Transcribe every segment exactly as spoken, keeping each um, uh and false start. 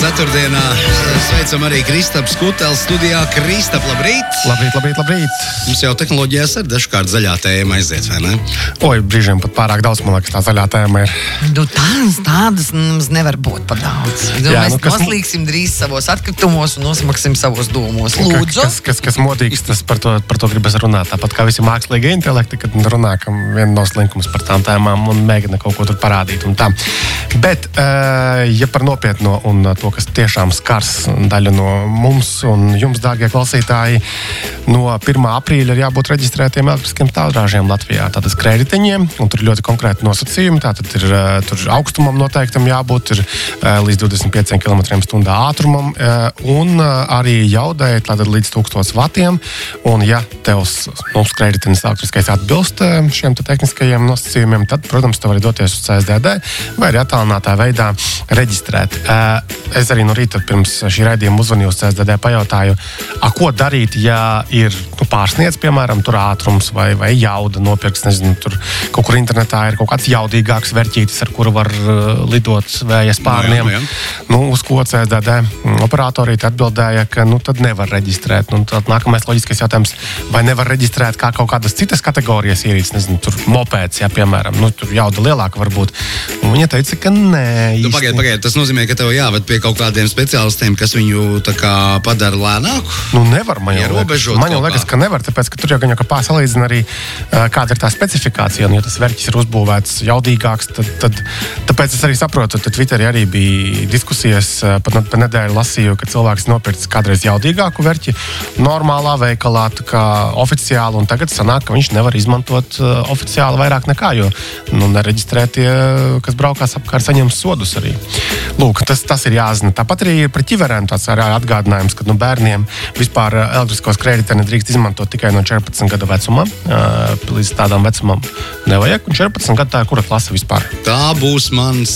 ceturtdienā. Sveicam arī Kristapu Skuteli studijā. Kristap, labrīt! Labrīt, labrīt, labrīt! Mums jau tehnoloģijās ir dažkārt zaļā tēma aiziet, vai ne? Oi, brīžiem pat pārāk daudz, man liekas, tā zaļā tēma ir. Nu, tādas, tādas mums nevar būt par daudz. Nu, Jā, mēs nu, kas- noslīgsim drīz savos atkritumos un nosmaksim savos domos. Lūdzu! Kas, kas, kas modīgs, tas par to, par to gribas runāt. Tāpat kā visi mākslīgi intelekti, kad runā, ka viena noslinkums par tām tēmām un mēģina kaut ko tur parādīt un tā. Bet, eh, ja par nopietno un to, kas tiešām skars daļu no mums un jums, dārgie klausītāji, no pirmā aprīļa ir jābūt reģistrētiem elektriskiem tālrāžiem Latvijā. Tātad skrējriteņiem, un tur ir ļoti konkrēti nosacījumi. Tātad ir eh, tur augstumam noteiktam jābūt, ir eh, līdz divdesmit pieciem kilometriem stundā ātrumam, eh, un eh, arī jaudai tātad līdz tūkstoš vatiem. Un ja tevs nu, skrējritenis elektriskais atbilst eh, šiem te tehniskajiem nosacījumiem, tad, protams, tu vari doties uz C S D D vai arī attālinātā veidā reģistrēt. Eh, es arī no rīta pirms šī raidījuma uzvanīju uz C S D D, pajautāju, a, ko darīt, ja ir nu, pārsniedz, piemēram, tur ātrums vai, vai jauda nopirks, nezinu, tur kaut kur internetā ir kaut kāds jaudīgāks verķītis, ar kuru var uh, lidot vēja spārniem. Nu, jā, jā. Nu, uz ko C S D D operatorīte atbildēja, ka nu, tad nevar reģistrēt. Nu, tad nākamais loģiskais jautājums, vai nevar reģistrēt kā kaut kādas citas kategorijas ierīces, nezinu, tur mopēds, jā, piemēram, nu, tur jauda lielāka varbūt. Un viņa teica, ka nē. Nu, pagaid, pagaid, tas nozīmē, ka tev jāved pie kaut kādiem speciālistiem, kas viņu tā kā padara lēnāku? Nu, nevar, man jau liekas, man jau liekas, ka nevar, tāpēc, ka tur jau gan jau kā pārsalīdzina arī, uh, kāda ir tā specifikācija, un ja tas verķis ir uzbūvēts jaudīgāks, tad, tad tāpēc es arī saprotu, tad Twitterī arī bija diskusijas, uh, pat pa nedēļu lasīju, ka cilvēks nopircis kādreiz jaudīgāku verķi normālā veikalā, tā kā oficiāli, un tagad sanāk, ka viņš nevar izmantot uh, oficiāli vairāk nekā, jo, nu, nereģistrētie, kas braukās apkārt, saņems sodus arī. Lūk, tas, tas ir jāzina. Tāpat arī par ķiverēm tāds arī atgādinājums, ka, nu, bērniem vispār elektrisko skrējriteni drīkst izmantot tikai no četrpadsmit gadu vecuma. Līdz tādām vecumam nevajag. Un četrpadsmit gadu tā ir kura klase vispār? Tā būs mans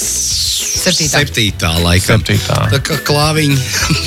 Septītā. septītā laikam. Septītā. Tā kā klāviņa.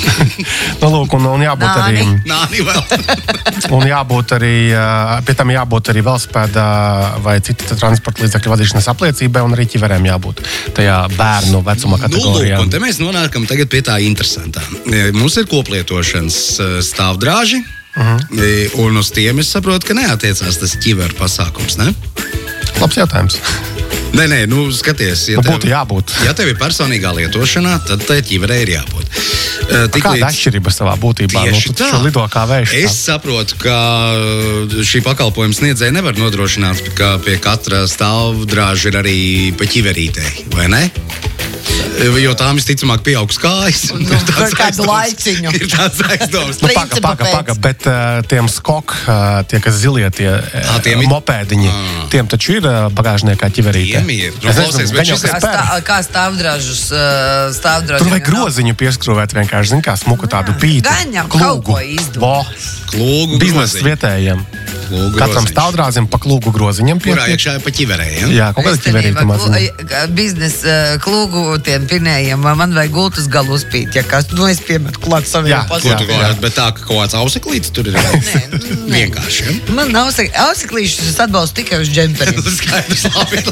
Nu, lūk, un, un jābūt Nāni. arī... Nāni vēl. Un jābūt arī, pie tam jābūt arī velosipēda vai cita transporta līdzekļu vadīšanas apliecībai, un arī ķiverēm jābūt tajā bērnu vecuma kategorijā. Nu, lūk, un te mēs nonākam tagad pie tā interesantā. Mums ir koplietošanas stāvdrāži, uh-huh. un uz tiem es saprotu, ka neatiecās tas ķiveru pasākums, ne? Labs jautājums. Nē, nē, nu skaties, ja Nu, tev, būtu jābūt. ja tev ir personīgā lietošanā, tad tai ķiverē ir jābūt. Uh, tik Kāda līdz- atšķirība savā būtībā? Tieši Nu, tu tā. taču lido kā vējš. Es saprotu, ka šī pakalpojuma sniedzēja nevar nodrošināt, ka pie katra stāvdrāža ir arī pa ķiverītei, vai ne? Jo tām visticamāk pieaugs kājas. Nu, par kādu laiciņu. Ir tāds aizdoms. Nu, paga, Principa paga, pēc. paga, bet uh, tiem skok, uh, tie, kas zilie, tie uh, tiem ir- mopēdiņi, Ā. tiem taču ir uh, bagāžniekā ķiverīte. Tiem ir. Nu, Es klausies, nezinu, bet gan jau šis ir kas Kā, spēr. stā, kā stāvdražus, uh, stāvdražus. Tur vajag groziņu pieskrūvēt vienkārši, zin kā smuku tādu pītu. Gan jau kaut ko izdod. Vo, Klūgu biznesa groziņu. vietējiem. Klūgu Katram groziņš. stāvdrāzim pa klūgu groziņam pie. Kurā iekšā ir pa ķiverējiem? Jā, kaut kāda ķiverīte maziņa. Biznesa klūgu tiem pinējiem, man vajag gultas galu uzpīt, ja kas, nu es piemetu klāt saviem Jā, Ko pasaules. tu klāt? Bet tā, ka kaut kāds auseklīts tur ir. Nē, nē. Vienkārši, ja? Man nav auseklīšus, es atbalstu tikai uz džemperiem. Skaidrs, labi.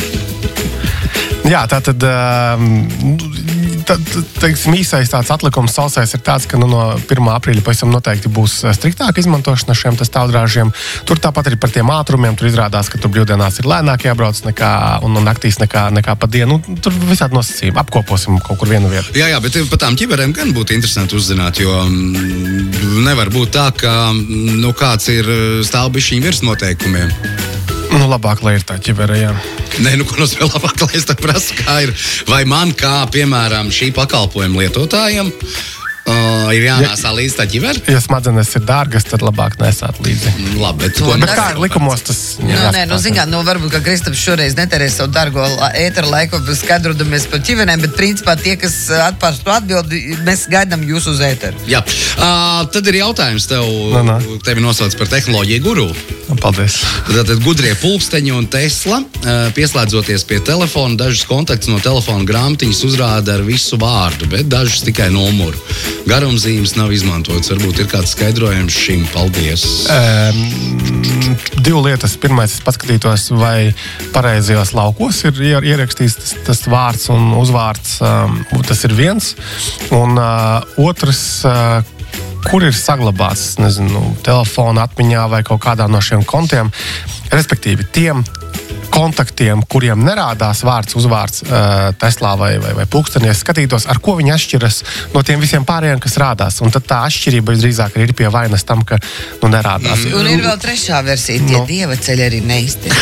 Jā, tā tad, um, tad teiksim, īsais tāds atlikums sausais ir tāds, ka nu, no pirmā aprīļa pavisam noteikti būs striktāka izmantošana šiem te stāvdrāžiem. Tur tāpat arī par tiem ātrumiem. Tur izrādās, ka tur brīvdienās ir lēnāk jābrauc nekā, un, un naktīs nekā, nekā pa dienu. Nu, tur visādi nosacījumi. Apkoposim kaut kur vienu vietu. Jā, jā, bet par tām ķiverēm gan būtu interesanti uzzināt, jo mm, nevar būt tā, ka mm, nu, kāds ir stāvbišķiņ virs noteikumiem. Nu, labāk, lai ir tā ķivere, jā. Nē, nu, ko nozīmē labāk, lai es tā prasu, kā ir. Vai man, kā, piemēram, šī pakalpojuma lietotājiem, uh, ir jānēsā līdz tā ķivere? Ja smadzenes ir dārgas, tad labāk nesāt līdzi. Labi, bet Nu, ko Bet kā ir likumos, tas Nu, nē, nu, zin kā, nu, varbūt, ka Kristaps šoreiz neterēs savu dargo la- ētera laiku, skaidrodamies par ķiverēm, bet principā tie, kas atpārstu atbildi, mēs gaidām jūs uz ēteru. Jā, uh, tad ir jautājums tev, Nu, nu. tevi nosauc par tehnoloģiju guru. Paldies. Tātad gudrie pulksteņi un Tesla, uh, pieslēdzoties pie telefona, dažus kontaktus no telefona grāmatiņas uzrāda ar visu vārdu, bet dažus tikai numuru. Garumzīmes nav izmantotas. Varbūt ir kāds skaidrojums šim. Paldies. Um, divu lietas. Pirmais, es paskatītos, vai pareizajos laukos ir ierakstīts tas, tas vārds un uzvārds. Um, tas ir viens. Un uh, otrs, uh, kur ir saglabāts, nezinu, telefona atmiņā vai kaut kādā no šiem kontiem. Respektīvi, tiem kontaktiem, kuriem nerādās vārds, uzvārds uh, Teslā vai, vai, vai pulkstenī, es skatītos, ar ko viņi atšķiras no tiem visiem pārējiem, kas rādās. Un tad tā atšķirība visdrīzāk ir pie vainas tam, ka nu, nerādās. Mm. Un ir vēl trešā versija, tie no. dieva ceļi arī neiztiek.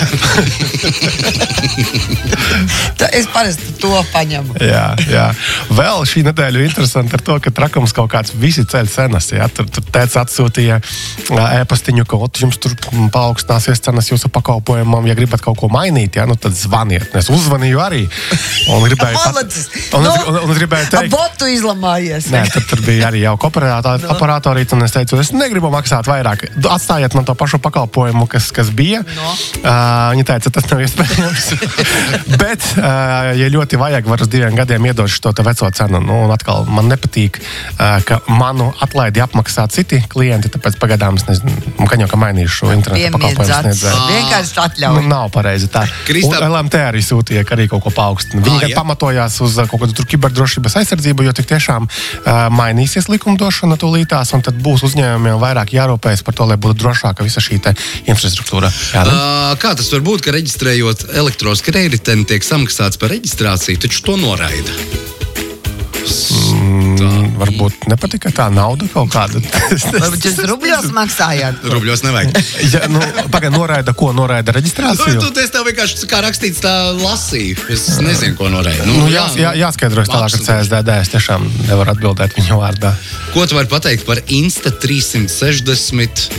Es parasti to paņemu. Jā, jā. Vēl šī nedēļa ir interesanti ar to, ka trakums kaut kāds visi ceļi cenas. Jā. Tur, tur tēts atsūtīja ēpastiņu, ka jums tur paaugstināsies cenas jūsu pakalpojumam, ja gribat kaut ko mainīt, jā, nu tad zvaniet. Es uzvanīju arī. Un gribēju, pat, un, no, un, un gribēju teikt... Botu izlamājies. Nē, tad tur bija arī jau operatorīt, no. un es teicu, es negribu maksāt vairāk. Atstājiet man to pašu pakalpojumu, kas, kas bija. No. Uh, viņa teica, tas nav iespējams. Bet, uh, ja ļoti vajag, var uz diviem gadiem iedošu to te veco cenu. Nu, un atkal man nepatīk, uh, ka manu atlaidi apmaksā citi klienti, tāpēc pagaidām es nezinu, ka jau ka mainīšu šo internetu pakalpojumu sniedzēju. Vienkārši atļauj. Nu, nav pareizi. Tā. Kristap... Un L M T arī sūtīja, ka arī kaut ko paaugstina. Viņi ah, gan pamatojās uz kaut kādu kiberdrošības aizsardzību, jo tik tiešām uh, mainīsies likumdošana tūlītās, un tad būs uzņēmumiem vairāk jārūpējas par to, lai būtu drošāka visa šī te infrastruktūra. Jā, uh, kā tas var būt, ka reģistrējot elektroskrediteni tiek samaksāts par reģistrāciju, taču to noraida? Mm, varbūt nepatika tā nauda kaut kāda. Varbūt jūs rubļos maksājāt? Rubļos nevajag. Ja, nu, pagaid, noraida ko? Noraida reģistrāciju? Nu, tu es tev vienkārši, kā rakstīts, tā lasīju. Es nezinu, ko noraida. Nu, nu, jā, jā, jāskaidrojas tālāk ar C S D D. Es tiešām nevaru atbildēt viņa vārdā. Ko tu vari pateikt par Insta trīssimt sešdesmit?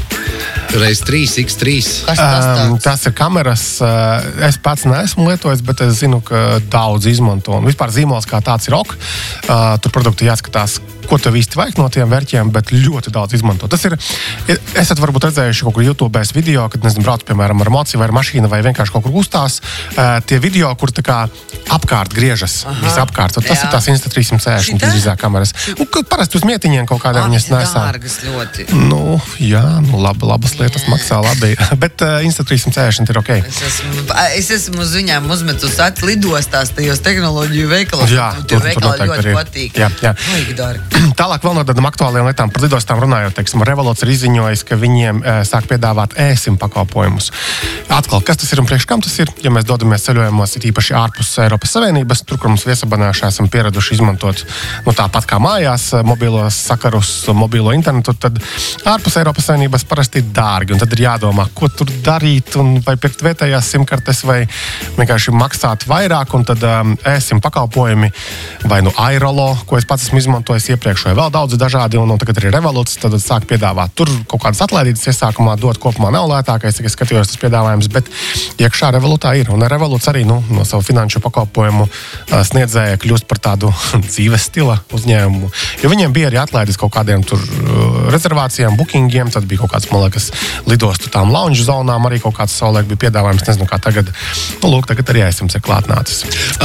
Reiz trīs iks trīs. Um, tas ir kameras. Uh, es pats neesmu lietojis, bet es zinu, ka daudz izmanto. Un vispār zīmols kā tāds ir ok. Uh, tur produkti jāskatās, ko tev īsti vajag no tiem vērķiem, bet ļoti daudz izmanto. Tas ir, esat varbūt redzējuši kaut kur YouTube'ēs video, kad, nezinu, brauc, piemēram, ar mociju vai ar mašīnu vai vienkārši kaut kur uzstās. Uh, tie video, kur tā kā apkārt griežas, visi apkārt. Un tas jā. Ir tās Insta trīssimt sešdesmit drīzāk kameras. Un, parasti uz mietiņiem kaut kādiem viņas nesā. Dārgas ļoti. Nu, jā, nu labi, labas lietas jā. Maksā labi. Bet uh, Insta trīssimt sešdesmit ir ok. Es esmu, es esmu uz viņām uzmetus at lidostās tajos tehnoloģiju veikalos. Jā, tur, tur noteikti ļoti arī. Patīk. Jā, jā. Tālāk vēl no tādām aktuālajām lietām par lidostām runājot, teiksim, Revoluts ir izziņojis, ka viņiem e, sāk piedāvāt e-sim pakalpojumus. Atkal, kas tas ir un priekš kam tas ir? Ja mēs dodamies ceļojumos, ir īpaši ārpus Eiropas Savienības, tur, kur mums viesabanājuši esam pieraduši izmantot, nu tāpat kā mājās, mobilos sakarus, mobilo internetu, tad ārpus Eiropas Savienības parasti ir dārgi, un tad ir jādomā, ko tur darīt, un vai pirkt vietējās simkartes, vai vienkārši maksāt vairāk, un tad um, e-sim pakalpojumi, vai nu Airolo, ko es pats esmu izmantojis iepriekš, vai vēl daudz dažādi, un, un tagad arī Revoluts, tad sāk piedāvāt tur kaut kādas atlaidītas iesākumā, dot kopumā nav lētākais, ja skatījos tas piedāvājums, bet iekšā Revolutā ir, un Revoluts arī, nu, no savu finanšu pakalpojumu uh, sniedzēja kļūst par tādu dzīves stila uzņēmumu, jo viņiem bija arī atlaides kaut kādiem tur uh, rezervācijām, bookingiem, tad bija kaut kāds, man liekas, lidostu tām lounge zonām, arī kaut kāds savulaik bija piedāvājums, nezinu, kā tagad, nu, lūk, tagad arī esam ir klātnācis.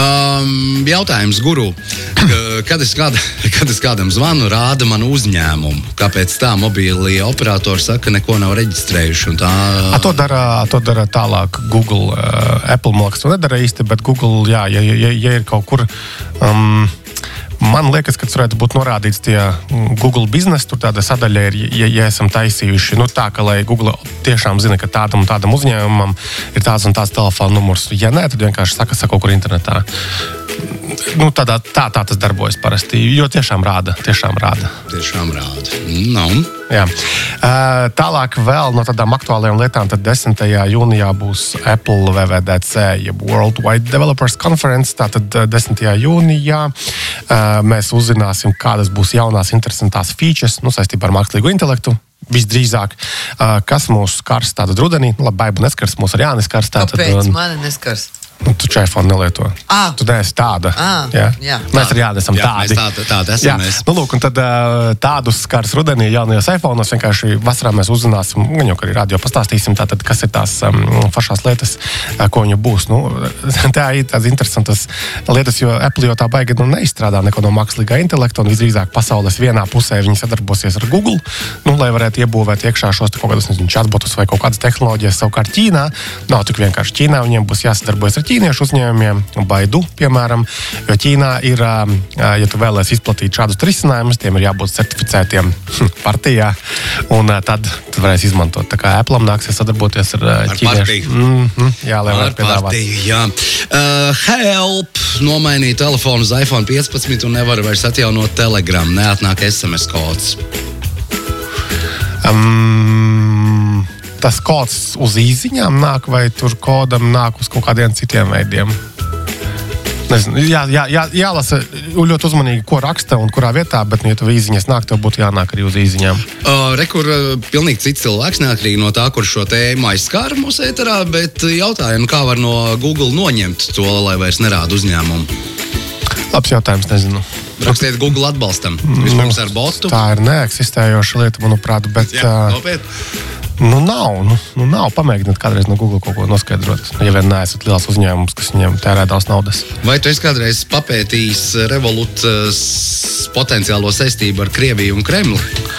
Um, jautājums, guru, kad es, kāda, kad es kādam zvanu, rāda manu uzņēmumu, kāpēc tā mobīlie operatori saka, neko nav reģistrējuši, un tā... A, to dara, to dara tālāk Google, uh, Apple mākslas to nedara īsti, bet Google, jā, ja, ja, ja ir kaut kur... Um, Man liekas, ka tas varētu būt norādīts tie Google biznesa, tur tāda sadaļa ir, ja, ja esam taisījuši, nu tā, ka lai Google tiešām zina, ka tādam un tādam uzņēmumam ir tāds un tāds telefona numurs. Ja nē, tad vienkārši saka, saka kaut kur internetā. Nu, tādā, tā, tā tas darbojas parasti, jo tiešām rāda, tiešām rāda. Tiešām rāda. No. Jā. Tālāk vēl no tādām aktuālajām lietām, tad desmitajā jūnijā būs Apple W W D C, jeb Worldwide Developers Conference, tātad desmitajā jūnijā mēs uzzināsim, kādas būs jaunās interesantās features, nu, saistībā ar mākslīgo intelektu. Visdrīzāk, kas mūs skars tātad rudenī, nu, labi, baibu neskars, mūs arī jāneskars. Kāpēc mani neskars? Nu, tu iPhone nelieto. Ah. Tu neesi tāda. Ah, jā. jā. Mēs arī esam Jā, tādi. mēs tādi- tādi esam Jā. mēs. Nu, lūk, un tad tādus skars rudenī jaunajos iPhone'os vienkārši vasarā mēs uzzināsim, gan jau, ka arī radio pastāstīsim, tātad, kas ir tās um, foršās lietas, ko viņu būs. Nu, tā ir tādas interesantas lietas, jo Apple jau tā baigi nu, neizstrādā neko no mākslīgā intelekta, un visdrīzāk pasaules vienā pusē viņi sadarbosies ar Google, nu, lai varētu iebūvēt iekšā šos kaut kādus, nezinu, chatbotus vai kaut kādas tehnoloģijas. Savukārt Ķīnā nav tik vienkārši Ķīnā, viņiem būs jāsadarbojas ar ķīniešu uzņēmumiem, Baidu, piemēram, jo Ķīnā ir, ja tu vēlēsi izplatīt šādus risinājumus, tiem ir jābūt certificētiem partijā, un tad tu varēsi izmantot. Tā kā Apple'am nāksies sadarboties ar, Ar ķīniešu. partiju. Mm-hmm, jā, lai Ar varētu piedāvāt. partiju, jā. Uh, help! Nomainīja telefonu uz iPhone piecpadsmit un nevar vairs atjaunot Telegram. Neatnāk es em es kods. Um, tas kods uz īziņām nāk, vai tur kodam nāk uz kaut kādiem citiem veidiem? Nezinu, jā, jā, jā, jālasa ļoti uzmanīgi, ko raksta un kurā vietā, bet, nu, ja tev īziņas nāk, tev būtu jānāk arī uz īziņām. Uh, re, kur uh, pilnīgi cits cilvēks, neatkarīgi no tā, kur šo tēmu aizskāra mūsu ēterā, bet jautājumu, kā var no Google noņemt to, lai vairs nerāda uzņēmumu. Labs jautājums, nezinu. Rakstiet Google atbalstam. Vispirms ar botu. Tā ir neeksistējoša lieta, manuprāt, bet Jā, ā, nopietni. nu nav, nu, nu nav. Pamēģiniet kādreiz no Google kaut ko noskaidrot. Ja vien neesat liels uzņēmums, kas viņiem tērē daudz naudas. Vai tu esi kādreiz papētījis Revolut uh, s- potenciālo saistību ar Krieviju un Kremli?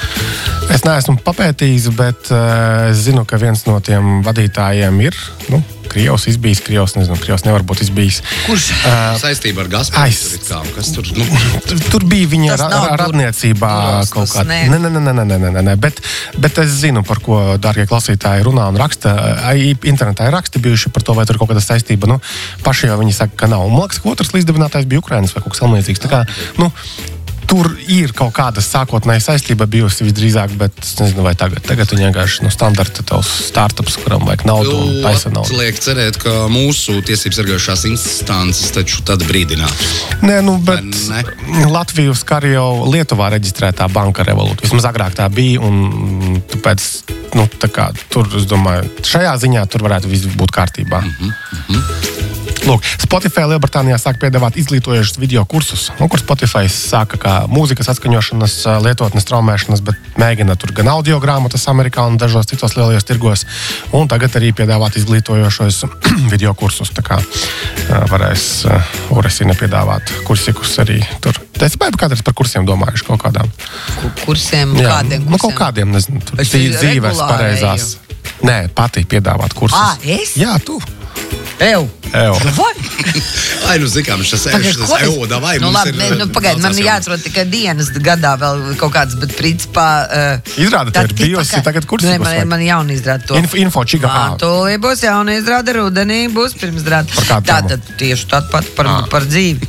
Es neesmu papētījis, bet uh, es zinu, ka viens no tiem vadītājiem ir, nu, Krievs izbijis, Krievs, nezinu, Krievs nevar būt izbijis. Kurš? Uh, Saistība ar Gazprom? aiz- Tur ir kā, kas tur, nu, Tur, tur bija viņa Tas ra, nav ra, dur- radniecībā duros, kaut tas kāda. nē. Nē, nē, nē, nē, nē, nē, nē, nē. Bet, bet es zinu, par ko, dārgie klausītāji, runā un raksta. Ai, internetā ir raksti bijuši par to, vai tur ir kaut kāda saistība. Nu, paši jau viņi saka, ka nav. Un, man liekas, ka otrs līdzdibinātājs bija Ukrainas vai kaut kas tamlīdzīgs. Tā kā, nu, tur ir kaut kāda sākotnēja saistība bijusi visdrīzāk, bet es nezinu, vai tagad. Tagad viņi vienkārši no standarta tavs startups, kuram vajag naudu un taisa naudu. liek cerēt, ka mūsu tiesības sargājušās instances taču tad brīdinātu. Nē, nu, bet Vai Latviju skar jau Lietuvā reģistrētā banka Revolut. Vismaz agrāk tā bija, un tāpēc, nu, tā kā tur, es domāju, šajā ziņā tur varētu viss būt kārtībā. Mm-hmm. Lūk, Spotify Lielbritānijā sāk piedāvāt izglītojošus video kursus, nu, kur Spotify sāka kā mūzikas atskaņošanas lietotnes traumēšanas, bet mēģina tur gan audio grāmatas Amerikā un dažos citos lielajos tirgos, un tagad arī piedāvāt izglītojošos video kursus. Tā kā ā, varēs ā, Uresina piedāvāt kursikus arī tur. Es biju kādreiz par kursiem domājuši kaut kādām. Ku- Kursiem, Jā, kādiem nu, kursiem? kaut kādiem, nezinu, tur Es dzī- dzīves regulāri pareizās. Nē, pati piedāvāt kursus. Ā, es? Jā, tu. Ew. Ew. Vai? Ai, nu, zikām, šis Pagaid, šis ko es- euda vai nu, mums labi, ir... ne, nu, pagaid, man daudzās ir jomas. jāatrod tikai dienas gadā vēl kaut kāds, bet principā... Uh, Izrāda, tev ir bijusi tagad kursi, Nē, būs man, vajag. man jauna izrāda to. Info, info čiga. Man tūlī būs jauna izrāda, rudenī būs pirmsrāda. Par kādu tēmu? Tātad tieši tāpat par, Ā. par dzīvi.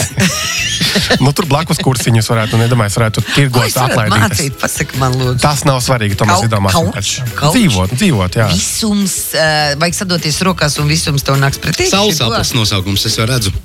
Nu, tur blakus kursiņus varētu, nedomāju, varētu Ko tirgot es varētu atlaidītas. mācīt? Pasaka man, lūdzu. Tas nav svarīgi, to mēs Kaut- izdomāsim. kauč, pēc. kauč. Dzīvot, dzīvot, jā. Visums, uh, vajag sadoties rokās un visums tev nāks pretī. Saulsāpes nosaukums, es jau redzu.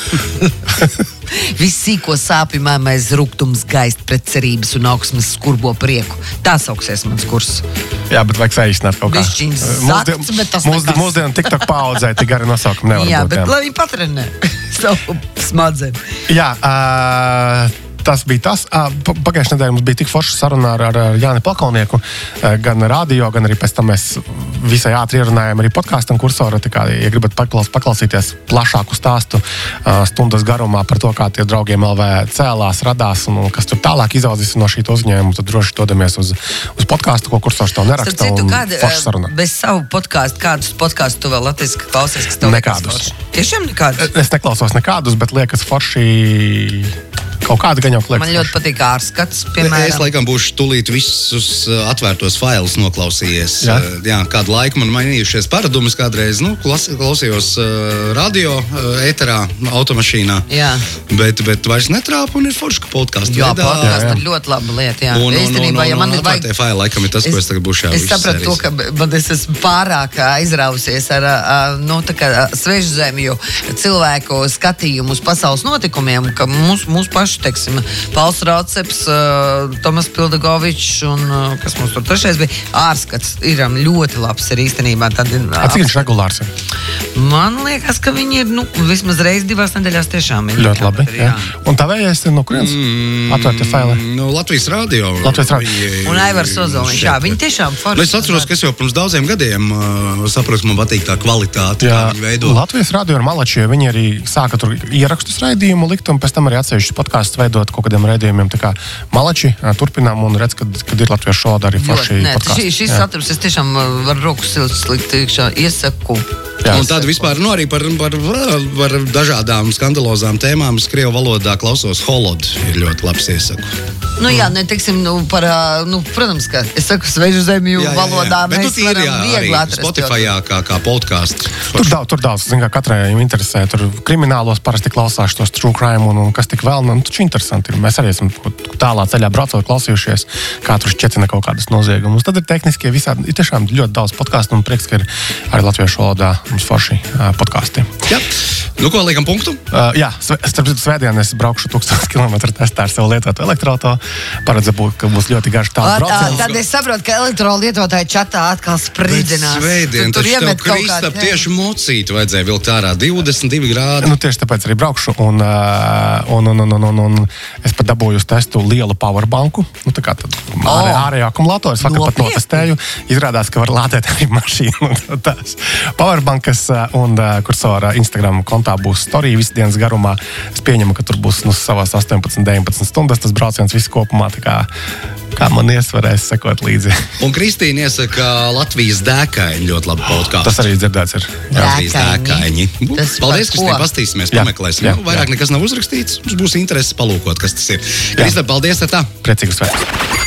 Viss sīko sāpju mēmais rūgtums gaist pret cerības un augsmes skurbo prieku. Tā sauksies mans kurs. Jā, bet vajag saīsināt kaut kā. Bišķiņ Mūsdien- zakts, bet tas mūsdien- nekas. Mūsdienu TikTok paudzē tik gari nosaukumi nevar Jā, būt. bet jā. lai viņi patrenē savu smadzeni. Jā, uh, tas bija tas. Uh, Pagājušajā nedēļā mums bija tik forša saruna ar, ar Jāni Plakalnieku, uh, gan radio, gan arī pēc tam mēs visai ātri ierunājām arī podkāstam kursoru. Tā kā, ja gribat paklaus, paklausīties plašāku stāstu uh, stundas garumā par to, kā tie draugiem L V cēlās, radās un, un kas tur tālāk izaudzis no šī uzņēmuma, tad droši dodamies uz, uz podkāstu, ko kursors tev neraksta. Starp citu, un kāda, forša saruna. bez savu podkāstu, kādus podkāstus tu vēl latviski klausies, kas tev liekas Nekādus. forši? Tiešām nekādus? Es neklausos nekādus, bet liekas forši kaut kādi gan jau liekas. Man ļoti forši. patīk ārskats, Es piemēram. laikam būšu tūlīt visus uh, atvērtos failus noklausījies. Jā? Uh, jā, kādu laiku man mainījušies paradumus kādreiz. Nu, klas, klausījos uh, radio uh, ēterā, automašīnā. Jā. Bet, bet vairs netrāpu un ir forši, ka podkāstu Jā, veidā. podkāsts jā. ir ļoti laba lieta. Jā. Un, un, un, Īstenībā, ja un, man un ir vajag... atvērtie faili laikam ir tas, ko es tagad būšu jau Es sapratu to, ka man es esmu pārāk aizrausies ar uh, nu, tā kā, uh, svežzemju cilvēku skatījumu uz pasaules notikumiem, ka mūsu mūs pašu bijuši, teiksim, Pauls Rauceps, uh, Tomas Pildagovičs un, uh, kas mums tur trešais bija, ārskats ir um, ļoti labs ir īstenībā. Tad, A, cik viņš regulārs ir? Man liekas, ka viņi ir, nu, vismaz reiz divās nedēļās tiešām. Ļoti labi, ir, jā. Un tavējais ir no kurienes? Mm, Atvērti faili. Nu, Latvijas radio. Latvijas radio. Viņi- Un Aivars Ozoliņš, jā, viņi tiešām forši. Nu, es atceros, ka es jau pirms daudziem gadiem uh, saprotu, man patīk tā kvalitāte, Jā, kā viņi veido. Latvijas radio ir malači, jo viņi arī sāka tur ierakstus raidījumu likt, un pēc tam arī atsevišķus podkāstus veidot kaut kādiem raidījumiem. Tā kā malači turpinām un redz, kad, kad ir Latvijas šoda arī forši Nē, podkāsti. šī, šis saturs, es tiešām uh, varu roku silts likt iekšā, iesaku. Jā. Un tad vispār nu, arī par, par, par dažādām skandalozām tēmām es krievu valodā klausos. Holod ir ļoti labs iesaku. Nu jā, ne, teiksim, nu, par, ā, nu, protams, ka es saku svežu zemju valodā, Bet mēs tu tīri, varam jā, viegli arī atrast. Spotifyā kā, kā podkāsts. Tur daudz, tur daudz, zin, kā katrai interesē. Tur kriminālos parasti klausās tos true crime un, un kas tik vēl. Nu, taču interesanti ir. Mēs arī esam tālā ceļā braucot, klausījušies, kā tur šķietina kaut kādas noziegumus. Tad ir tehniskie visādi, ir tiešām ļoti daudz podkāstu un prieks, ka ir arī latviešu valodā mums forši uh, podkāsti. Jā. Nu, ko liekam punktu? Uh, jā, starp citu svētdien es braukšu tūkstoš kilometru testā ar savu lietotu elektroauto. Paredzu, būt, ka būs ļoti garš tāds brauciens. Tad es saprotu, ka elektrolietotāji čatā atkal spridzinās. Svētdien, Tu tur taču tev iemet kaut Kristap kādu, jā. tieši mocītu vajadzēja vilkt ārā divdesmit divi grādi. Nu, tieši tāpēc arī braukšu. Un, uh, un, un, un, un, un, un es pat dabūju uz testu lielu powerbanku. Nu, tā kā tad ārē, ārējā akumulātora. Es vakar pat Nopietni? notestēju. Izrādās, ka var lādēt arī mašīnu. Tās powerbankas uh, un uh, kursora Instagram kontā būs storija visas dienas garumā. Es pieņemu, ka tur būs nu, savās astoņpadsmit, deviņpadsmit stundas tas brauciens viss kopumā. Tā kā, kā man iesvarēs sekot līdzi. Un Kristīna iesaka Latvijas dēkaini ļoti labu podkāstu. Tas arī dzirdēts ir. Jā. Latvijas dēkaini. Tas par Paldies, ko? Kristīna, pastīsimies, Jā, pameklēsim. jā, Nu, vairāk jā. nekas nav uzrakstīts. Mums būs interesi palūkot, kas tas ir. Kristap, paldies, tā tā. Priecīgus svētkus.